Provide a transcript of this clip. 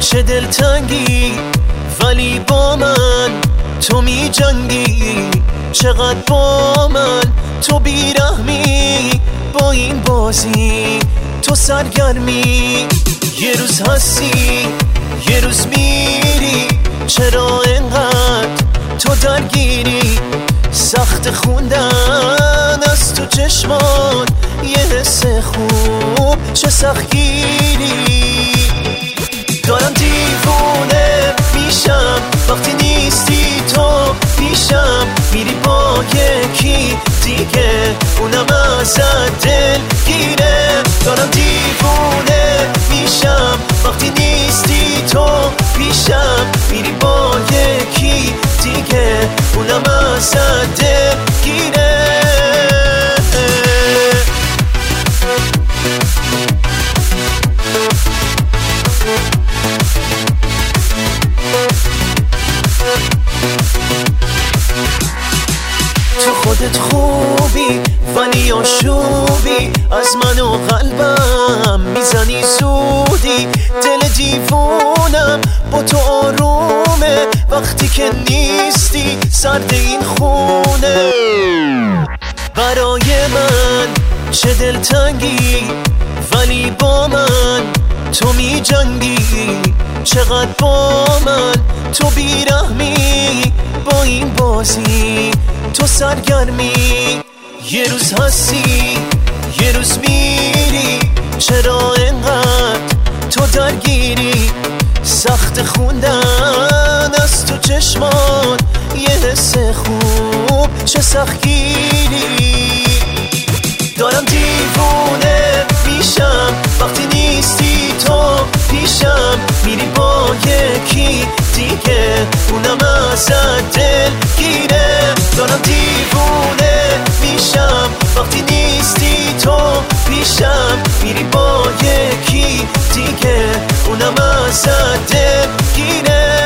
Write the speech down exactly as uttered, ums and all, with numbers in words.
چه دلتنگی ولی با من تو می جنگی، چقدر با من تو بیرحمی، با این بازی تو سرگرمی. یه روز هستی یه روز میری، چرا انقدر تو درگیری؟ سخت خوندن از تو چشمان یه حس خوب چه سختگیری. دارم دیوونه میشم وقتی نیستی تو پیشم، میری با یکی دیگه اونم ازت دل گیره. دارم دیوونه میشم وقتی نیستی تو پیشم، میری با یکی دیگه اونم ازت دل گیره. تو خودت خوبی ولی آشوبی، از من و قلبم میزنی زودی. دل دیوونم با تو آرومه وقتی که نیستی، سرد این خونه. برای من چه دلتنگی ولی با من تو می جنگی، چقدر با من تو بیرحمی، با این بازی تو سرگرمی. یه روز هستی یه روز میری، چرا انقدر تو درگیری؟ سخت خوندن از تو چشمان یه حس خوب چه سختگیری. دارم دیوونه میشم وقتی نیستی تو پیشم، میری با یکی دیگه اونم ازت دل گیره. دارم دیوونه میشم وقتی نیستی تو پیشم، میری با یکی دیگه اونم ازت دل گیره.